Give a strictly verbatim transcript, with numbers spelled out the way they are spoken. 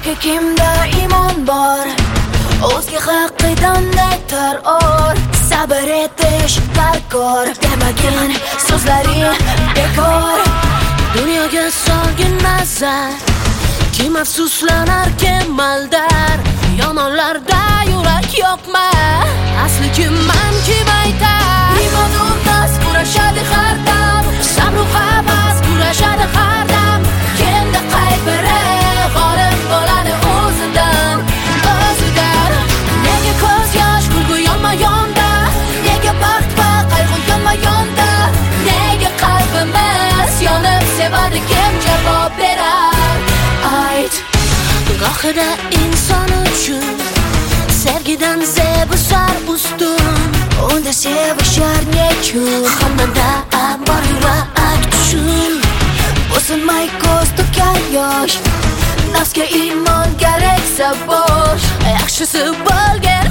yoki kimda iymon bor, o'zga haqidan nektar or. Sabr etish darkor, demagin so'zlaring bekor. Dunyoga solgin nazar, kim afsuslanar, kim maldar. Yomonlarda yurak yo'qmi, asli kimman kim aytar. Iymon o'rtas kurashadi har dam, sabr u havas kurashadi har dam. Kimda qay biri g'olib bo'ladi o'zidan, o'zidan. Nega ko'z yosh kulgu yonma yonda, nega baxt va qayg'u yonma yonda, nega qalbimiz yonib sevadi, kim javob berar? Ayt. Gohida inson uchun sevgidan zebusar ustun, unda sevishar nechun. Hammada bor yurak tushun, bo'sinmay ko'z to'kkan yosh. Nafsga iymon keraksa bo'sh, yaxshisi bo'lgan